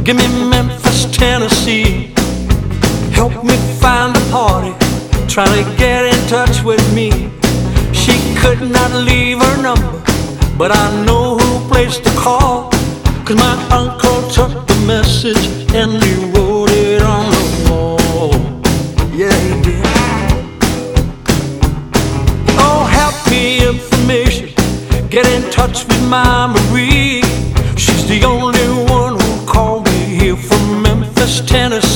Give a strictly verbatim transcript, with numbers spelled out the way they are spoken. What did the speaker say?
Give me Memphis, Tennessee. Help me find a party, trying to get in touch with me. She could not leave her number, but I know who place to call, 'cause my uncle took the message and he wrote it on the wall. Yeah, he did. Oh, help me information, get in touch with my Marie. She's the only one who called me here from Memphis, Tennessee.